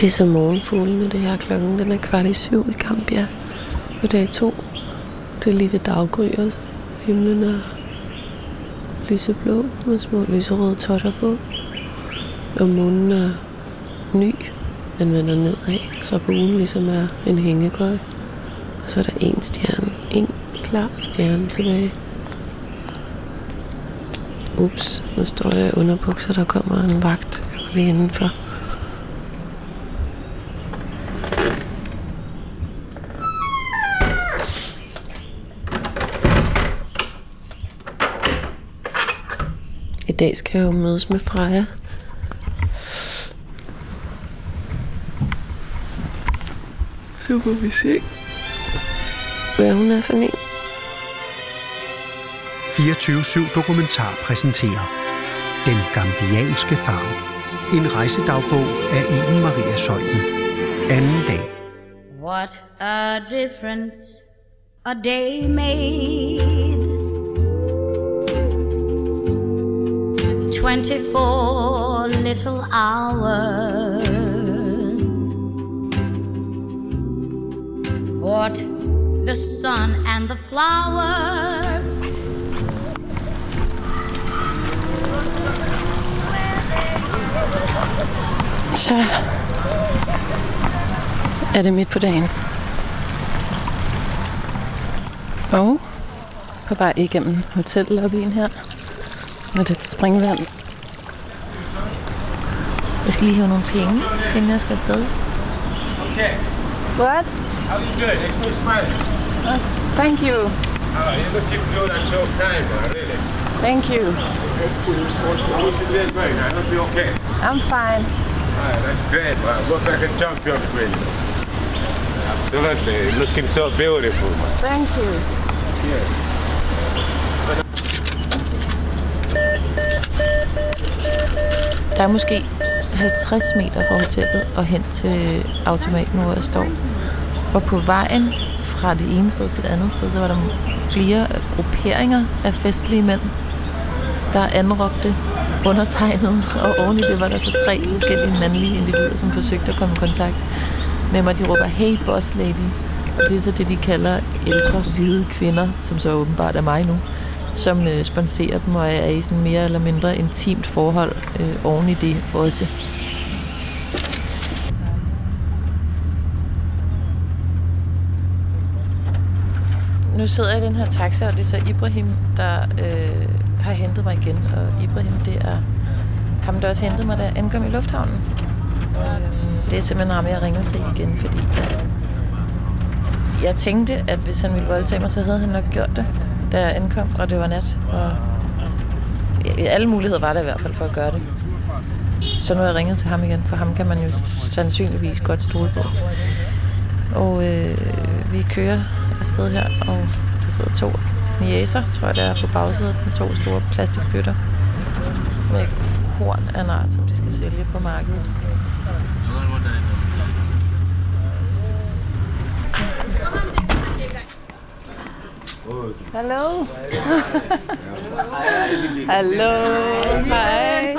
Det er som morgenfuglene, det her klokken. Den er 6:15 i Gambia på dag 2. Det er lige ved daggryet. Himlen er lyseblå med små lyserøde totter på. Og månen er ny. Den vender nedad, så buen ligesom er en hængekøj. Og så er der en stjerne. En klar stjerne tilbage. Ups, nu står jeg i underbukser, der kommer en vagt lige indenfor. I dag skal jeg jo mødes med Freja. Så må vi se, hvad hun er for en. 24/7 Dokumentar præsenterer Den gambianske farm. En rejsedagbog af Iben Maria Zeuthen. Anden dag. What a difference a day made. 24 little hours. What the sun and the flowers. Så er det midt på dagen. Og på vej igennem hotellobbyen her med det springvand. Jeg skal lige have nogle penge, inden jeg skal afsted. Okay. What? How are you doing? It's me smile. Thank you. You're looking good at your time, really. Thank you. How's you doing, great? I hope you're okay. I'm fine. That's great. Look like a champion, really. Absolutely. Looking so beautiful. Thank you. Yeah. Der er måske 50 meter fra hotellet og hen til automaten, hvor jeg står. Og på vejen fra det ene sted til det andet sted, så var der flere grupperinger af festlige mænd, der anråbte undertegnet. Og oven i det var der så 3 forskellige mandlige individer, som forsøgte at komme i kontakt med mig. De råber, hey boss lady. Og det er så det, de kalder ældre, hvide kvinder, som så åbenbart er mig nu, som sponserer dem og er i sådan mere eller mindre intimt forhold oven i det også. Nu sidder jeg i den her taxa, og det er så Ibrahim, der har hentet mig igen. Og Ibrahim, det er ham, der også hentede mig, da jeg ankom i lufthavnen. Det er simpelthen ham, jeg ringer til igen, fordi jeg tænkte, at hvis han ville voldtage mig, så havde han nok gjort det, da jeg ankom, og det var nat. Og alle muligheder var der i hvert fald for at gøre det. Så nu har jeg ringet til ham igen, for ham kan man jo sandsynligvis godt stole på. Og vi kører afsted her, og der sidder 2 niæser, tror jeg, der er på bagsædet med 2 store plastikbøtter med korn af en art, som de skal sælge på markedet. Hallo. Hallo. Hej.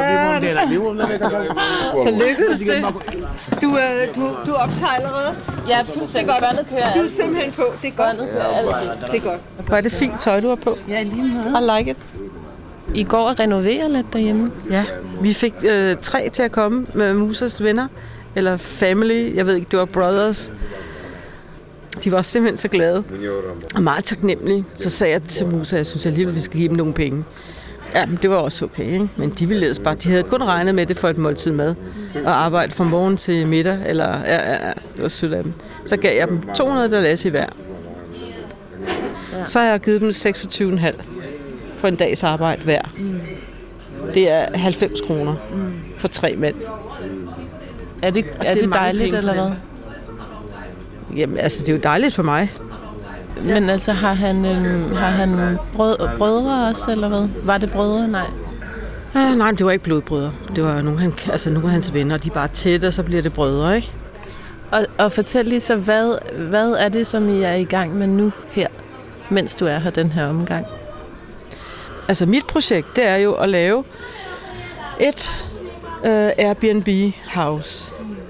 Så lykkedes det. Du optager allerede? Ja, fuldstændig. Båndet kører. Du er simpelthen på. Det er godt. Båndet kører altid. Det er godt. Hvor er det fint tøj, du har på. Ja, lige meget. I like it. I går at renovere lidt derhjemme. Ja, vi fik 3 til at komme med Musas venner. Eller family. Jeg ved ikke, det var brothers. De var simpelthen så glade og meget taknemmelige. Så sagde jeg til Musa, jeg synes alligevel, vi skal give dem nogle penge. Ja, men det var også okay, ikke? Men de ville ellers bare, de havde kun regnet med det for et måltid mad. Og arbejde fra morgen til middag, eller det var sødt af dem. Så gav jeg dem $200 i hver. Så har jeg givet dem 26,5 for en dags arbejde hver. Det er 90 kroner for 3 mænd. Er det dejligt, eller hvad? Jamen, altså, det er jo dejligt for mig. Men altså, har han brødre også, eller hvad? Var det brødre? Nej. Nej, det var ikke blodbrødre. Det var nogle af hans venner, de er bare tætte, og så bliver det brødre, ikke? Og fortæl lige så, hvad er det, som I er i gang med nu her, mens du er her den her omgang? Altså, mit projekt, det er jo at lave et Airbnb-house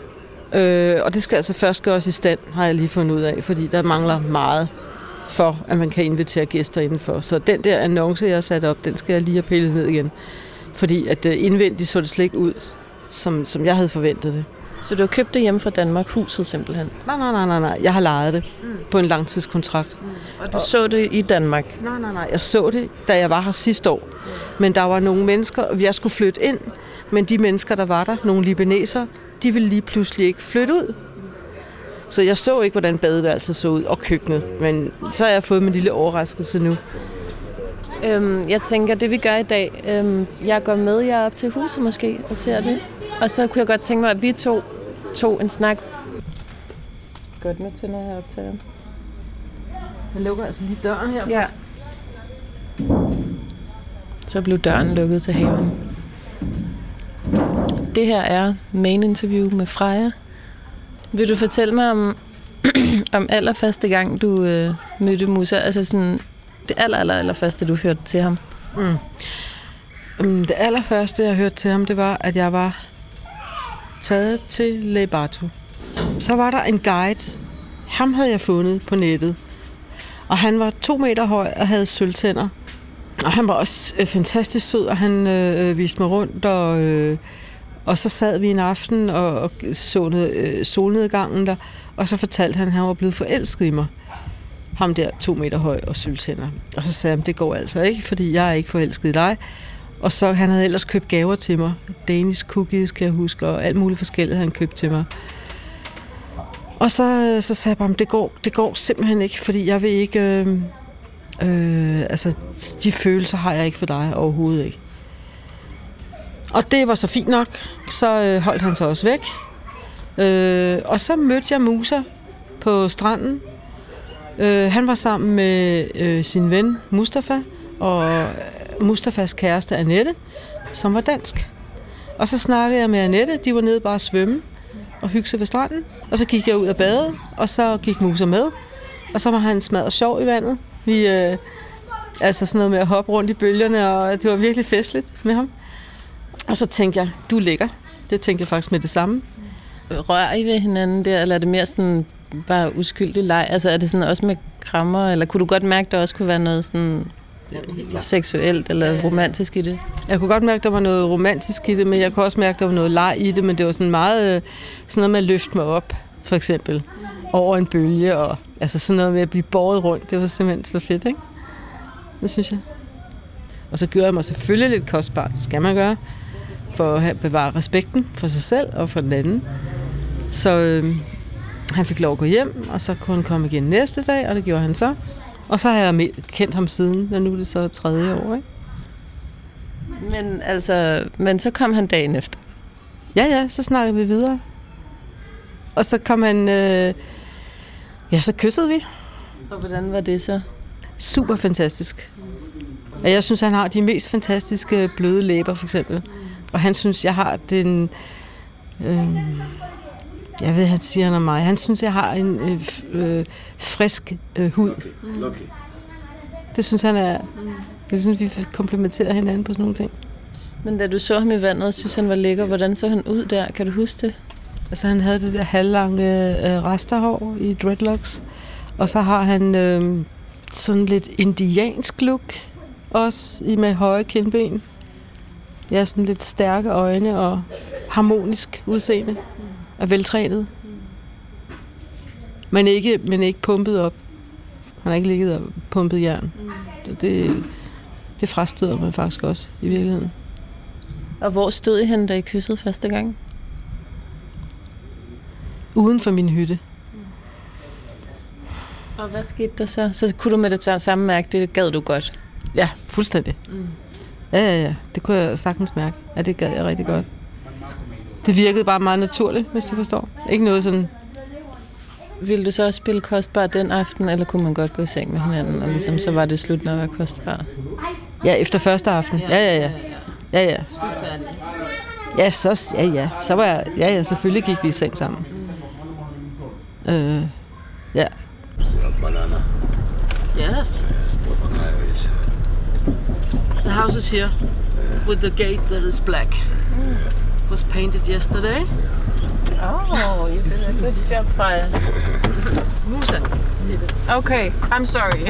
Og det skal altså først gøres i stand, har jeg lige fundet ud af, fordi der mangler meget for, at man kan invitere gæster indenfor. Så den der annonce, jeg har sat op, den skal jeg lige have pillet ned igen. Fordi at indvendigt så det slet ikke ud, som jeg havde forventet det. Så du har købt det hjemme fra Danmark, huset simpelthen? Nej. Jeg har lejet det på en langtidskontrakt. Og du så det i Danmark? Nej. Jeg så det, da jeg var her sidste år. Men der var nogle mennesker, og jeg skulle flytte ind, men de mennesker, der var der, nogle libanesere, de ville lige pludselig ikke flytte ud. Så jeg så ikke, hvordan badeværelset så ud, og køkkenet. Men så har jeg fået min lille overraskelse nu. Jeg tænker, det vi gør i dag, jeg går med jer op til huset måske og ser det. Og så kunne jeg godt tænke mig, at vi tog en snak. Godt med tænder her optager. Jeg lukker altså lige døren her. Ja. Så blev døren lukket til haven. Det her er main interview med Freja. Vil du fortælle mig om allerførste gang, du mødte Musa? Altså sådan det allerførste, du hørte til ham? Det allerførste, jeg hørte til ham, det var, at jeg var taget til Le Bateau. Så var der en guide. Ham havde jeg fundet på nettet. Og han var 2 meter høj og havde sølvtænder. Og han var også fantastisk sød, og han viste mig rundt. Og så sad vi en aften og så solnedgangen der. Og så fortalte han, at han var blevet forelsket i mig. Ham der 2 meter høj og sølvtænder. Og så sagde han, det går altså ikke, fordi jeg er ikke forelsket i dig. Og så han havde ellers købt gaver til mig. Danish cookies, kan jeg huske, og alt muligt forskelligt havde han købt til mig. Og så sagde jeg bare, det går simpelthen ikke, fordi jeg vil ikke... altså, de følelser har jeg ikke for dig overhovedet ikke. Og det var så fint nok. Så holdt han sig også væk. Og så mødte jeg Musa på stranden. Han var sammen med sin ven Mustafa og Mustafas kæreste Annette, som var dansk. Og så snakkede jeg med Annette. De var nede bare at svømme og hygge sig ved stranden. Og så gik jeg ud og bade, og så gik Musa med. Og så var han smadret sjov i vandet. Vi, altså sådan noget med at hoppe rundt i bølgerne, og det var virkelig festligt med ham. Og så tænkte jeg, du er lækker. Det tænkte jeg faktisk med det samme. Rører I ved hinanden der, eller er det mere sådan bare uskyldig leg? Altså er det sådan også med krammer, eller kunne du godt mærke, der også kunne være noget sådan seksuelt eller romantisk i det? Jeg kunne godt mærke, der var noget romantisk i det, men jeg kunne også mærke, der var noget leg i det, men det var sådan meget sådan noget med at løfte mig op, for eksempel, over en bølge, og altså sådan noget med at blive båret rundt. Det var simpelthen så fedt, ikke? Det synes jeg. Og så gjorde jeg mig selvfølgelig lidt kostbart, det skal man gøre, for at bevare respekten for sig selv og for den anden. Så han fik lov at gå hjem, og så kunne han komme igen næste dag, og det gjorde han så. Og så har jeg kendt ham siden, og nu er det så 3. år, ikke? Men så kom han dagen efter? Ja, så snakkede vi videre. Og så kom han... så kyssede vi. Og hvordan var det så? Super fantastisk. Og jeg synes, han har de mest fantastiske bløde læber, for eksempel. Og han synes, jeg har den... jeg ved, han siger han om mig. Han synes, jeg har en frisk hud. Det synes han er... Jeg synes, vi komplementerer hinanden på sådan nogle ting. Men da du så ham i vandet, synes han var lækker. Hvordan så han ud der? Kan du huske det? Altså, han havde det der halvlange resterhår i dreadlocks. Og så har han sådan lidt indiansk look. Også med høje kindben. Ja, sådan lidt stærke øjne og harmonisk udseende. Og veltrænet. Men ikke pumpet op. Han har ikke ligget og pumpet jern. Det frastøder man faktisk også i virkeligheden. Og hvor stod I henne, da I kyssede første gang? Uden for min hytte. Og hvad skete der så? Så kunne du med det samme mærke, det gad du godt? Ja, fuldstændig. Ja. Det kunne jeg sagtens mærke. Ja, det gad jeg rigtig godt. Det virkede bare meget naturligt, hvis du forstår. Ikke noget sådan... Ville du så også spille kostbar den aften, eller kunne man godt gå i seng med hinanden, og ligesom så var det slut, når det var kostbar? Ja, efter første aften. Ja. Ja, så var jeg... Ja, selvfølgelig gik vi i seng sammen. Ja. Banana. Yes. The house is here with the gate that is black. Was painted yesterday. Oh, you did a good job, Freja. Musa. Okay, I'm sorry.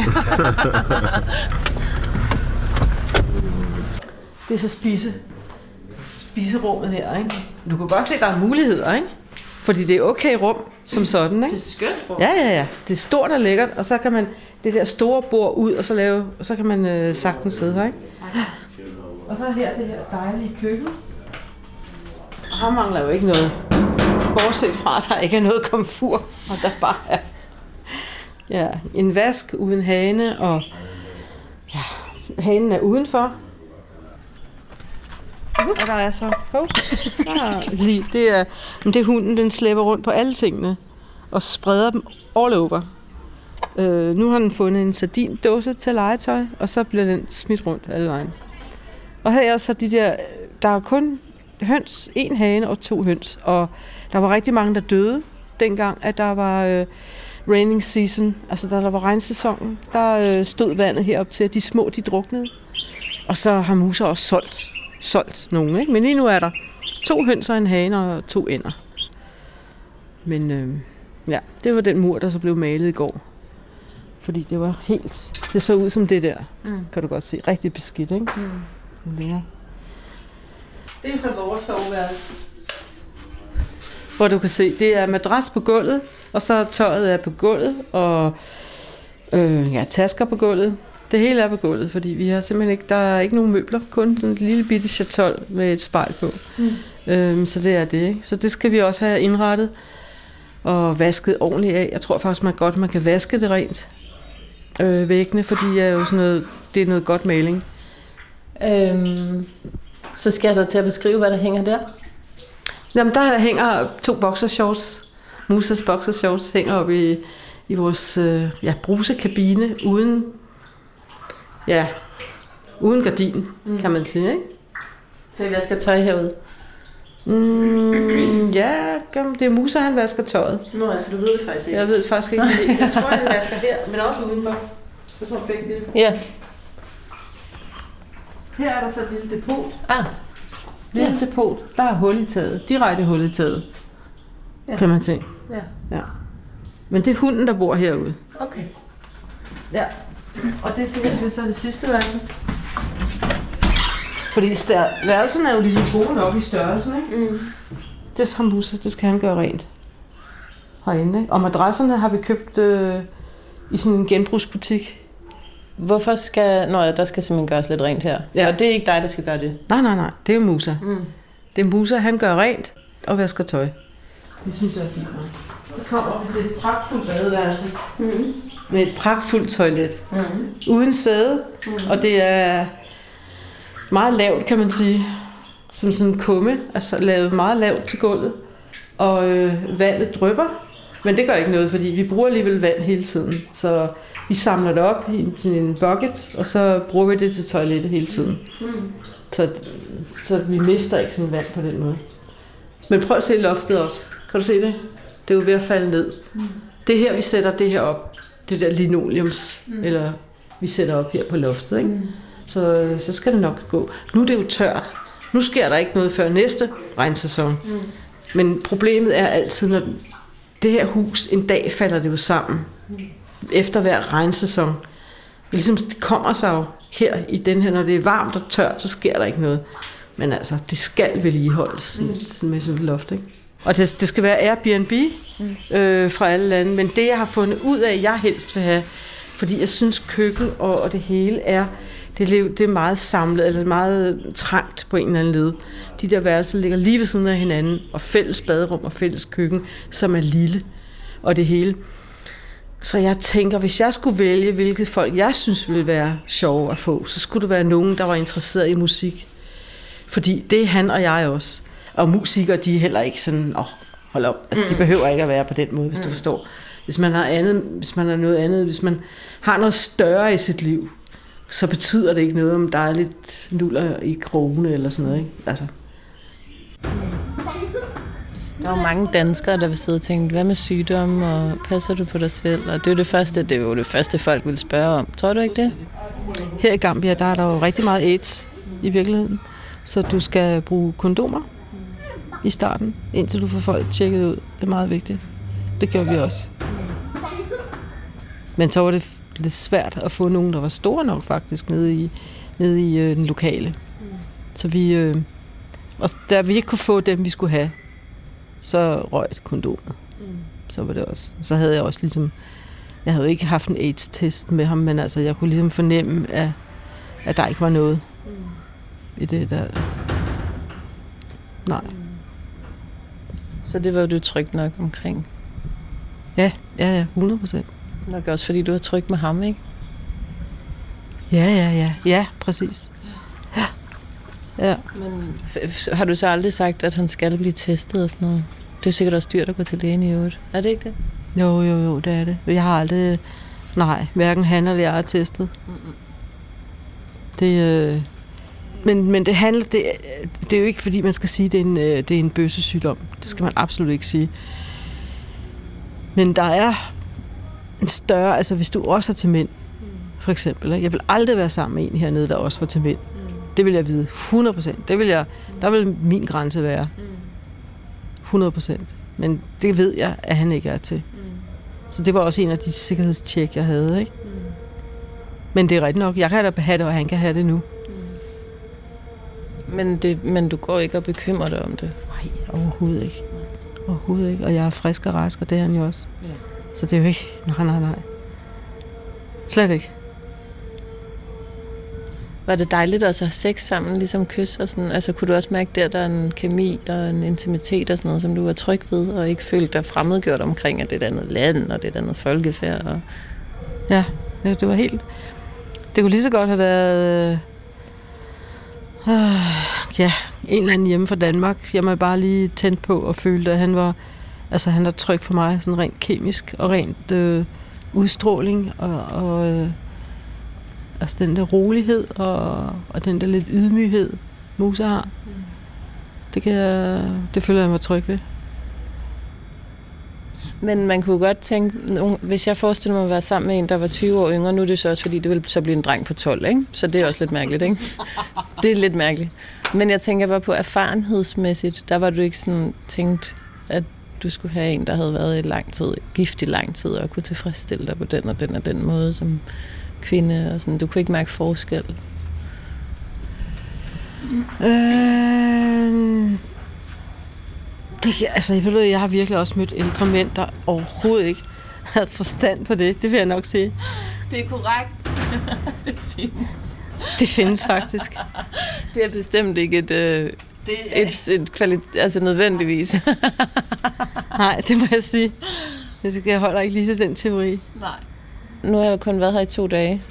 Det er så spiserummet her, ikke? Du kan godt se, at der er muligheder, ikke? Fordi det er okay rum som sådan, ikke? Det er skønt rum. Ja. Det er stort og lækkert, og så kan man det der store bord ud, og så kan man sagtens sidde her, ikke? Og så her det her dejlige køkken. Og her mangler jo ikke noget. Bortset fra, at der ikke er noget komfur, og der bare er en vask uden hane, og hanen er udenfor. Og der er så det er hunden, den slæber rundt på alle tingene og spreder dem all over. Nu har den fundet en sardindåse til legetøj, og så bliver den smidt rundt alle vejen. Og her er så der er kun høns, 1 hane og 2 høns, og der var rigtig mange, der døde dengang, at der var raining season, altså da der var regnsæsonen, der stod vandet herop til, at de små, de druknede. Og så har Musa også solgt nogen, ikke? Men lige nu er der 2 høns og en hane og 2 ænder. Men det var den mur, der så blev malet i går. Fordi det så ud som det der, kan du godt se, rigtig beskidt, ikke? Ja. Det er så vores soveværelse. Hvor du kan se, det er madras på gulvet, og så tøjet er på gulvet, og tasker på gulvet. Det hele er på gulvet, fordi vi har simpelthen ikke, der er ikke nogen møbler, kun sådan en lille bitte chatol med et spejl på. Så det er det, ikke? Så det skal vi også have indrettet og vasket ordentligt af. Jeg tror faktisk, man kan vaske det rent, væggene, fordi det er noget godt maling. Så skal jeg da til at beskrive, hvad der hænger der? Jamen, der hænger 2 boxershorts. Musas boxershorts hænger oppe i vores brusekabine uden gardin, kan man sige, ikke? Så I vasker tøj herude? Det er Musa, han vasker tøjet. Nå, altså du ved det faktisk ikke. Jeg ved det faktisk ikke. Jeg tror, han vasker her, men også udenfor. Jeg tror begge det. Ja. Her er der så et lille depot. Lille depot. Der er hul i taget. Direkte hul i taget. Ja. Kan man se. Ja. Men det er hunden, der bor herude. Okay. Ja. Og det er simpelthen så det sidste værelse. Fordi værelserne er jo ligesom gode nok i størrelsen, ikke? Det har Musa, det skal han gøre rent herinde, ikke? Og madrasserne har vi købt i sådan en genbrugsbutik. Hvorfor der skal simpelthen gøres lidt rent her? Ja. Og det er ikke dig, der skal gøre det? Nej, det er Musa. Det er Musa, han gør rent og vasker tøj. Det synes jeg er fint. Så kommer vi til et pragtfuldt badeværelse med et pragtfuldt toilet. Uden sæde, og det er meget lavt, kan man sige. Som sådan en kumme, altså lavet meget lavt til gulvet. Og vandet drypper, men det gør ikke noget, fordi vi bruger alligevel vand hele tiden. Så vi samler det op i en bucket, og så bruger vi det til toilettet hele tiden. Så vi mister ikke sådan vand på den måde. Men prøv at se loftet også. Kan du se det? Det er jo ved at falde ned. Det er her, vi sætter det her op. Det der linoleums, eller vi sætter op her på loftet, ikke? Så skal det nok gå. Nu er det jo tørt. Nu sker der ikke noget før næste regnsæson. Men problemet er altid, når det her hus, en dag falder det jo sammen. Efter hver regnsæson. Ligesom det kommer sig jo her i den her, når det er varmt og tørt, så sker der ikke noget. Men altså, det skal vedligeholdes sådan med sådan et loft, ikke? Og det skal være Airbnb fra alle lande. Men det, jeg har fundet ud af, jeg helst vil have, fordi jeg synes køkken og det hele det er meget samlet, eller meget trangt på en eller anden led. De der værelser ligger lige ved siden af hinanden, og fælles baderum og fælles køkken, som er lille, og det hele. Så jeg tænker, hvis jeg skulle vælge, hvilket folk jeg synes ville være sjove at få, så skulle det være nogen, der var interesseret i musik. Fordi det er han og jeg også. Og musikere, de er heller ikke sådan, hold op, altså de behøver ikke at være på den måde, hvis du forstår. Hvis man har noget andet, hvis man har noget større i sit liv, så betyder det ikke noget, om der er lidt nuller i krogene eller sådan noget, ikke? Altså. Der er jo mange danskere, der vil sidde og tænke, hvad med sygdom, og passer du på dig selv? Og det er jo det første folk vil spørge om. Tror du ikke det? Her i Gambia, der er der jo rigtig meget AIDS i virkeligheden, så du skal bruge kondomer. i starten, indtil du får folk tjekket ud. Det er meget vigtigt. Det gjorde vi også. Men så var det lidt svært at få nogen, der var store nok faktisk, nede i den lokale. Så vi... og da vi ikke kunne få dem, vi skulle have, så røg et kondom. Så var det også. Så havde jeg også ligesom... Jeg havde ikke haft en AIDS-test med ham, men altså, jeg kunne ligesom fornemme, at der ikke var noget i det der. Nej. Så det var du tryg nok omkring? Ja, 100%. Nok også, fordi du var tryg med ham, ikke? Ja, præcis. Ja. Men har du så aldrig sagt, at han skal blive testet og sådan noget? Det er sikkert også dyrt at gå til lægen i øvrigt. Er det ikke det? Jo, det er det. Jeg har aldrig... Nej, hverken han eller jeg er testet. Det... Men det handler... Det er jo ikke, fordi man skal sige, at det er en bøssesygdom. Det skal man absolut ikke sige. Men der er en større... Altså, hvis du også er til mænd, for eksempel. Jeg vil aldrig være sammen med en hernede, der også var til mænd. Det vil jeg vide 100%. Der vil min grænse være 100%. Men det ved jeg, at han ikke er til. Så det var også en af de sikkerhedstjek, jeg havde, ikke? Men det er rigtigt nok. Jeg kan da have det, og han kan have det nu. Men du går ikke og bekymrer dig om det? Nej, overhovedet ikke. Overhovedet ikke. Og jeg er frisk og rask, og det er han jo også. Ja. Så det er jo ikke... Nej. Slet ikke. Var det dejligt også at have sex sammen, ligesom kys og sådan? Altså, kunne du også mærke, der er en kemi og en intimitet og sådan noget, som du var tryg ved, og ikke følte dig fremmedgjort omkring, at det er et andet land, og det er et andet folkefærd? Og... Ja, det var helt... Det kunne lige så godt have været... en eller anden hjemme fra Danmark. Jeg må bare lige tændt på og følte, at han var... Altså, han er tryg for mig, sådan rent kemisk og rent udstråling og altså den der rolighed og den der lidt ydmyghed, Musa har. Det føler jeg mig tryg ved. Men man kunne godt tænke, hvis jeg forestiller mig at være sammen med en, der var 20 år yngre, nu er det så også, fordi det vil så blive en dreng på 12, ikke? Så det er også lidt mærkeligt, ikke? Det er lidt mærkeligt. Men jeg tænker bare på erfarenhedsmæssigt, der var du ikke sådan tænkt, at du skulle have en, der havde været gift i lang tid, og kunne tilfredsstille dig på den og den måde som kvinde, og sådan. Du kunne ikke mærke forskel? Jeg har virkelig også mødt ældre mænd, der overhovedet ikke havde forstand på det. Det vil jeg nok sige. Det er korrekt. Det findes. Det findes faktisk. Det er bestemt ikke altså nødvendigvis. Nej, det må jeg sige. Jeg holder ikke lige til den teori. Nej. Nu har jeg kun været her i 2 dage.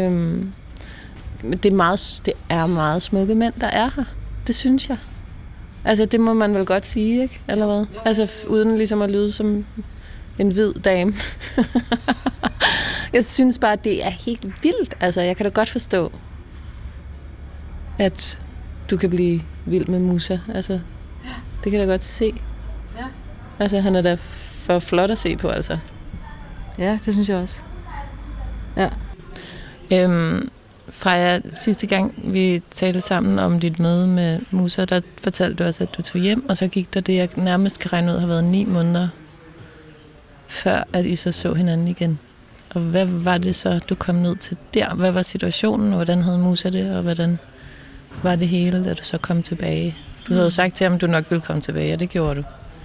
Det er meget smukke mænd, der er her. Det synes jeg. Altså, det må man vel godt sige, ikke? Eller hvad? Altså, uden ligesom at lyde som en hvid dame. Jeg synes bare, at det er helt vildt. Altså, jeg kan da godt forstå, at du kan blive vild med Musa. Altså, det kan jeg da godt se. Ja. Altså, han er da for flot at se på, altså. Ja, det synes jeg også. Ja. Freja, sidste gang vi talte sammen om dit møde med Musa, der fortalte du også, at du tog hjem, og så gik der det, jeg nærmest kan regne ud, har været 9 måneder, før at I så hinanden igen. Og hvad var det så, du kom ned til der? Hvad var situationen, og hvordan havde Musa det, og hvordan var det hele, da du så kom tilbage? Du havde jo sagt til ham, at du nok ville komme tilbage, og det gjorde du.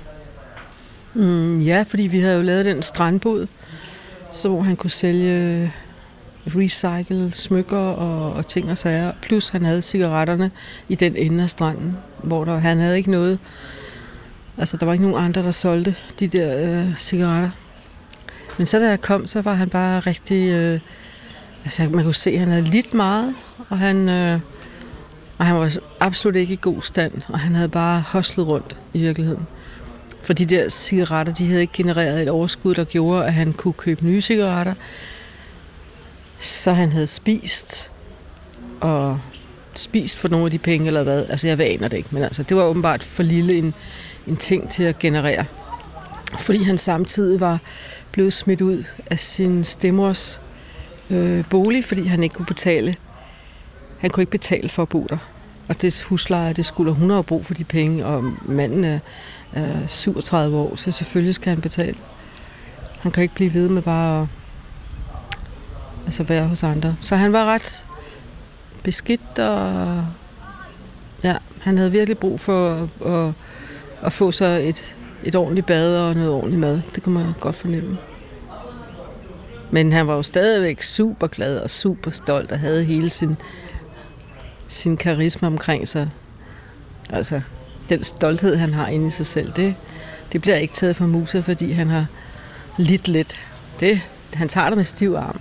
Ja, fordi vi havde jo lavet den strandbod, så hvor han kunne sælge recycle smykker og ting og sager. Plus han havde cigaretterne i den ende af stranden, hvor han havde ikke noget. Altså der var ikke nogen andre, der solgte de der cigaretter. Men så da jeg kom, så var han bare rigtig... altså man kunne se, at han havde lidt meget, og han var absolut ikke i god stand, og han havde bare hostlet rundt i virkeligheden. For de der cigaretter, de havde ikke genereret et overskud, der gjorde, at han kunne købe nye cigaretter. Så han havde spist for nogle af de penge, eller hvad. Altså, jeg aner det ikke, men altså, det var åbenbart for lille en ting til at generere. Fordi han samtidig var blevet smidt ud af sin stemmors bolig, fordi han ikke kunne betale. Han kunne ikke betale for at bo der. Og det husleje, det skulle, hun har brug for de penge, og manden er 37 år, så selvfølgelig skal han betale. Han kan ikke blive ved med bare at være hos andre. Så han var ret beskidt, og ja, han havde virkelig brug for at få sig et ordentligt bad og noget ordentligt mad. Det kunne man godt fornemme. Men han var jo stadigvæk super glad og super stolt og havde hele sin karisma omkring sig. Altså, den stolthed, han har inde i sig selv, det bliver ikke taget fra Musa, fordi han har lidt. Han tager det med stiv arm.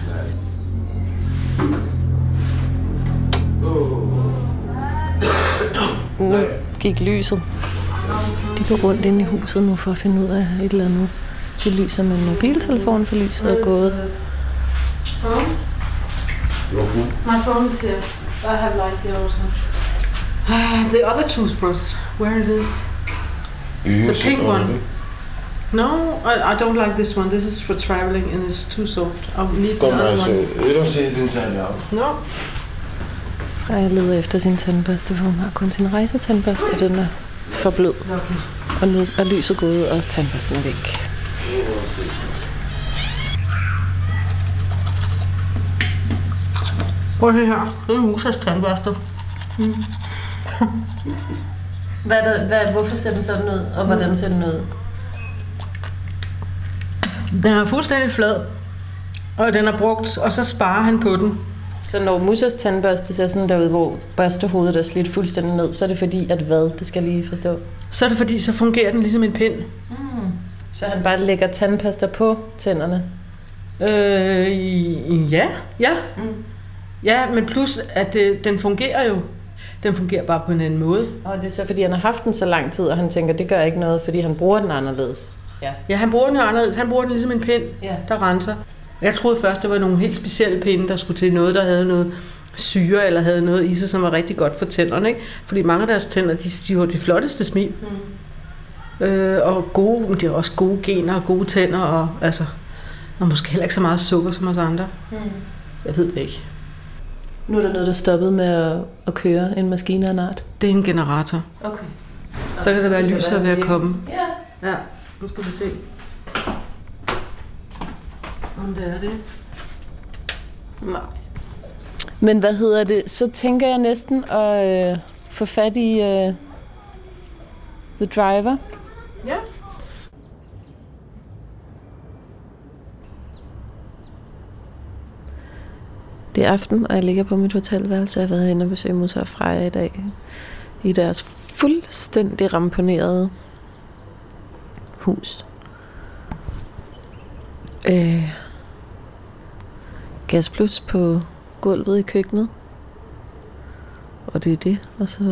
Nu gik lyset. De går rundt inde i huset nu for at finde ud af et eller andet. De lyser med en mobiltelefon, for lyset er gået. My phone is here. I have lights here also. The other toothbrush, where it is? The pink one. No, I don't like this one. This is for traveling and it's too soft. I need the other one. No. Freja leder efter sin tandbørste, for hun har kun sin rejsetandbørste, og den er for blød. Og nu er lyset gået, og tandbørsten er væk. Prøv at høre her. Det er Musas tandbørste. Hvorfor ser den sådan ud, og hvordan ser den ud? Den er fuldstændig flad, og den er brugt, og så sparer han på den. Så når Musas tandbørste ser sådan derude, hvor børstehovedet er slidt fuldstændig ned, så er det fordi, at hvad? Det skal jeg lige forstå. Så er det fordi, så fungerer den ligesom en pind. Så han bare lægger tandpasta på tænderne? Ja. Ja, men plus, at den fungerer jo. Den fungerer bare på en anden måde. Og det er så, fordi han har haft den så lang tid, og han tænker, det gør ikke noget, fordi han bruger den anderledes. Ja, han bruger den anderledes. Han bruger den ligesom en pind, der renser. Jeg troede først, det var nogle helt specielle pinde, der skulle til noget, der havde noget syre, eller havde noget i sig, som var rigtig godt for tænderne. Ikke? Fordi mange af deres tænder, de har de flotteste smil. Og gode, men de har også gode gener og gode tænder, og måske heller ikke så meget sukker som os andre. Jeg ved det ikke. Nu er der noget, der stoppede med at køre en maskine af en art. Det er en generator. Okay. Så kan der være lyser ved at komme. Ja. Nu skal vi se. Om det er det. Nej. Men hvad hedder det? Så tænker jeg næsten at få fat i The Driver. Ja. Det er aften, og jeg ligger på mit hotelværelse. Jeg har været inde og besøge Musa og Freja i dag. I deres fuldstændig ramponerede hus. Gasplus på gulvet i køkkenet. Og det er det. Og så...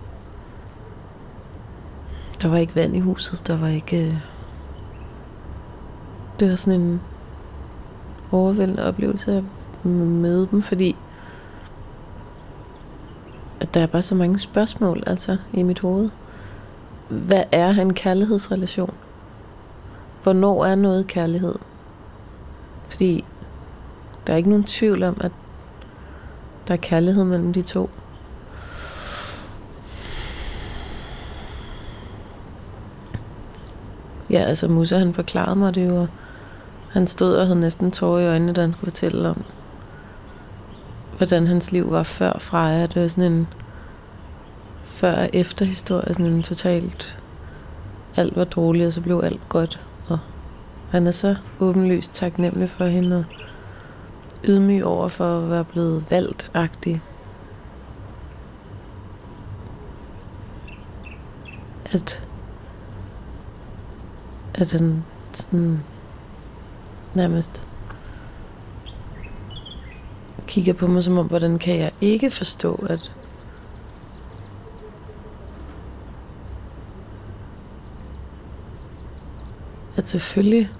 der var ikke vand i huset. Der var ikke... det var sådan en overvældende oplevelse at møde dem, fordi at der er bare så mange spørgsmål altså i mit hoved. Hvad er en kærlighedsrelation? Hvornår er noget kærlighed? Fordi der er ikke nogen tvivl om, at der er kærlighed mellem de to. Ja, altså Musa, han forklarede mig det jo. Han stod og havde næsten tårer i øjnene, da han skulle fortælle om, hvordan hans liv var før Freja. Det var sådan en før- og efterhistorie, sådan en totalt... alt var dårligt, og så blev alt godt. Og han er så åbenlyst taknemmelig for hende, og ydmyg over for at være blevet valgt-agtig. At han sådan nærmest kigger på mig som om, hvordan kan jeg ikke forstå, at selvfølgelig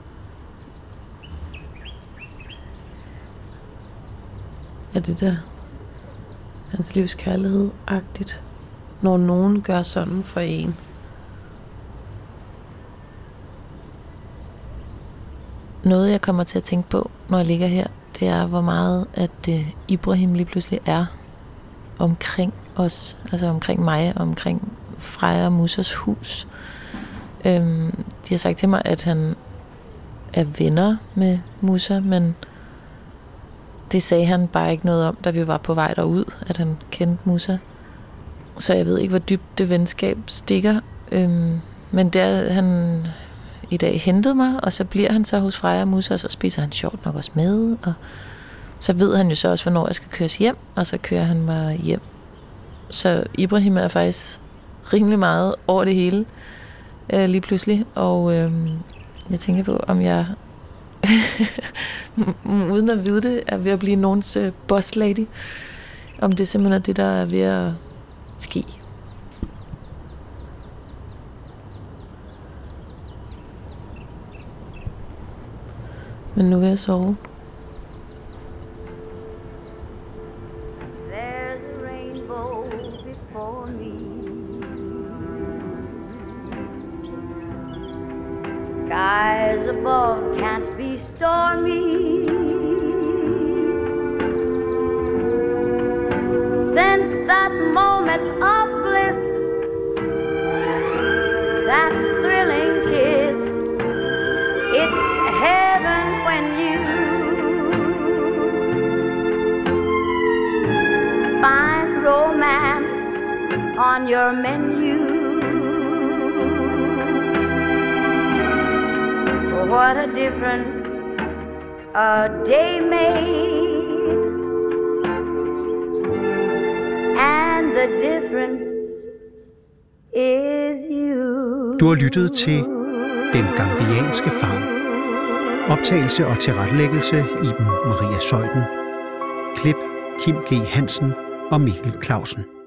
er det der hans livs kærlighed-agtigt, når nogen gør sådan for en. Noget, jeg kommer til at tænke på, når jeg ligger her, det er, hvor meget at Ibrahim lige pludselig er omkring os, altså omkring mig og omkring Freja og Mussas hus. De har sagt til mig, at han er venner med Mussa, men det sagde han bare ikke noget om, da vi var på vej derud, at han kendte Mussa. Så jeg ved ikke, hvor dybt det venskab stikker. Men der han i dag hentede mig, og så bliver han så hos Freja og Mussa, og så spiser han sjovt nok også med, og så ved han jo så også, hvornår jeg skal køres hjem, og så kører han mig hjem. Så Ibrahim er faktisk rimelig meget over det hele lige pludselig, og jeg tænker på, om jeg uden at vide det, er ved at blive nogens boss lady, om det simpelthen er det, der er ved at ske. Men nu vil jeg sove. Skies above can't be stormy. Since that moment of bliss, that thrilling kiss, it's heaven when you find romance on your menu. What a difference a day made, and the difference is you. Du har lyttet til Den Gambianske Favn. Optagelse og tilrettelæggelse Iben Maria Zeuthen. Klip Kim G. Hansen og Mikkel Clausen.